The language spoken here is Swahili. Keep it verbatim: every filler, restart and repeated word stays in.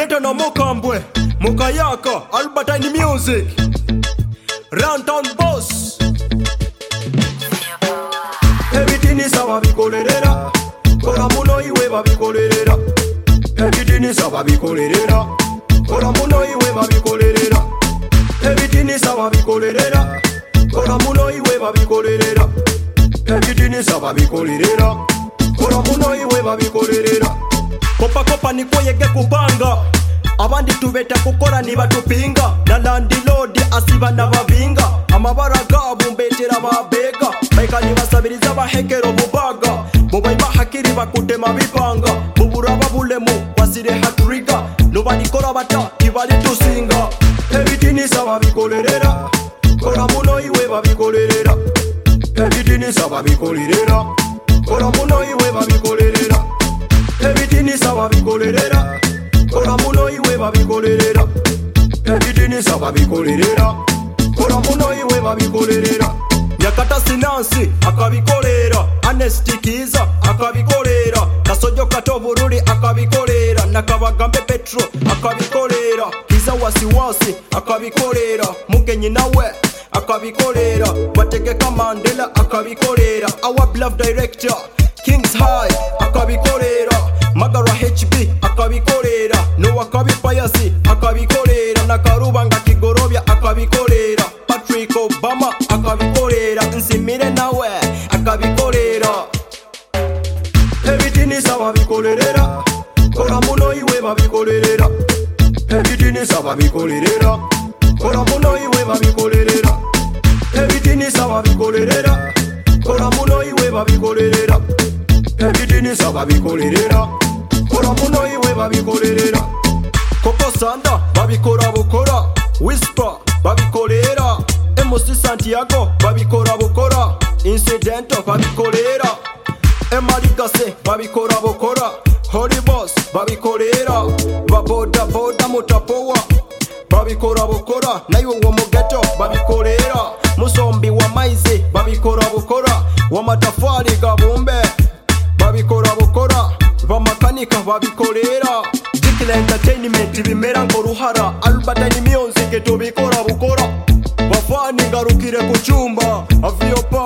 Leta na mokambwe Mukayaka Albertine Music Rantown Boss. Everything is sawa bikolerera Kora muno iwe babikolerera. Everything is sawa bikolerera Kora muno iwe babikolerera. Everything is sawa bikolerera Kora muno iwe babikolerera. Everything is sawa bikolerera Kora muno iwe babikolerera. Kopa kopa nikoyege kubanga abandi tubeta kukora nibatupinga na landlord asiba nabavinga amabara gabo mbetera babega baika nibasabiriza bahekero bubaga mubayima hakiri bakutema bipanga bubura babulemu basire hatriga nobani kora bata ibali tusinga. Everything is sawa bikolerera kora muno iwe babikolerera. Everything is sawa bikolerera kora muno iwe babikolerera. Everything is sawa bikolerera Kora muno iwe babikolerera. Everything is sawa bikolerera Kora muno iwe babikolerera. Nyakata Sinansi akabikolera. Anestikiza akabikolera. Kasojo Katobururi akabikolera. Nakabagambe Petro akabikolera. Kiza wasiwasi akabikolera. Mugenyi nawe akabikolera. Bategeka Mandela akabikolera. Our beloved director Kings High akabikolera. Magara H B akabikolera. Noah Kabipayasi akabikolera. Nakarubanga Kigorobya akabikolera. Patrick Obama akabikolera. Nsimire nawe akabikolera. Everything is sawa bikolerera Kora muno iwe babikolerera. Everything is sawa bikolerera Kora muno iwe babikolerera. Everything is sawa bikolerera Kora muno iwe babikolerera. Everything is sawa bikolerera Kora muno iwe babikolerera. Koko Sanda babikora bukora. Whisper babikolera. M C Santiago babikora bukora. Incidento babikolera. Emaligase babikora bukora. Holy Boss babikolera. Baboda boda mutapowa babikora bukora. Nayo wo mugeto babikolera. Musombi wa maize babikora bukora. Wa matafari gabumbe babikora bukora. Bamakanika babikolera. Jikila Entertainment bimera nkoruhara. Albertine Music tubikora bukora. Bafani garukire kuchumba. Avio